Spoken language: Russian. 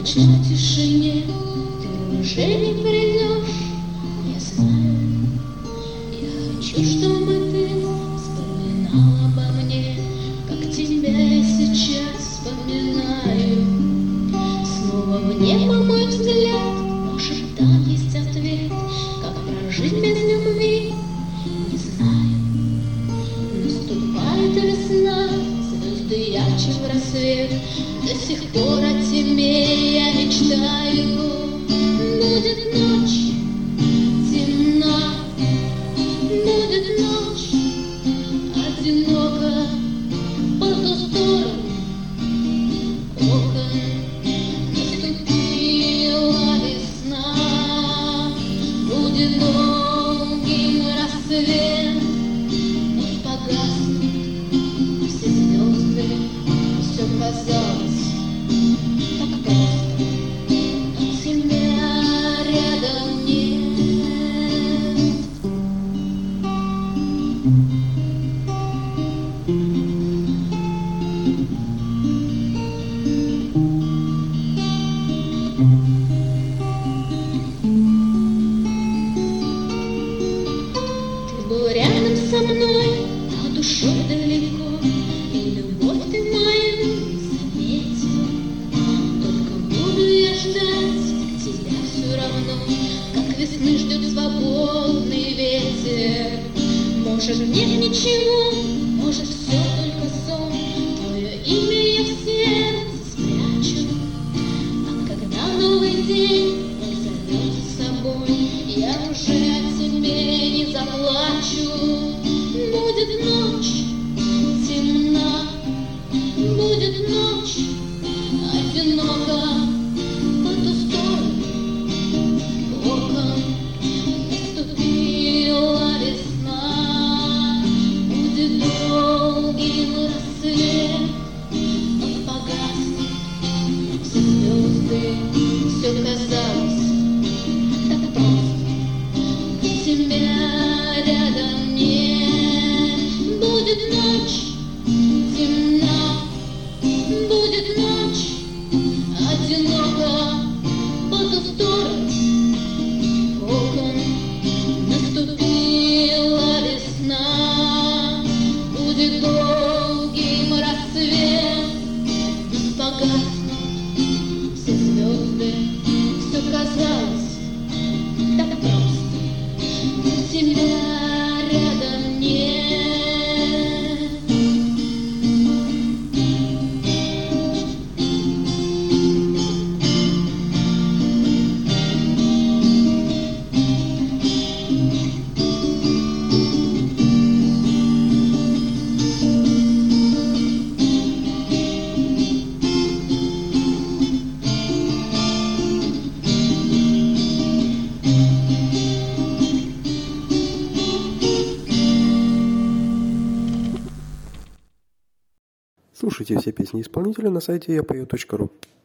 ночной тишине ты уже не придешь, я знаю. Я хочу, чтобы ты вспоминал обо мне, как тебя я сейчас вспоминаю. Снова в небо мой взгляд, может, там есть ответ, как прожить без любви, не знаю. Наступает весна, звезды ярче в рассвет, до сих пор о тебе я мечтаю. Будет ночь темна, будет ночь одинока, по ту сторону окон наступила весна. Будет долгим рассвет, вновь погаснут все звезды, все казалось так просто, но тебя рядом нет. Ты был рядом со мной, а душой далеко, и любовь ты мою заметил. Только буду я ждать тебя все равно, как весны ждет свободный ветер. Может, нет ничего, может, все только сон, твое имя я в сердце спрячу. А когда новый день он зовет за собой, я уже о тебе не заплачу. Будет ночь темна, будет ночь одинока, по ту сторону окон наступила весна. Будет долгим рассвет, вновь погаснут все звезды, все казалось так просто, но тебя рядом нет. Будет ночь темна, будет ночь одинока, по ту сторону окон наступила весна. Будет долгим рассвет, вновь погаснут все звезды, все казалось так просто, но тебя рядом нет. Слушайте все песни исполнителя на сайте yapою.ru.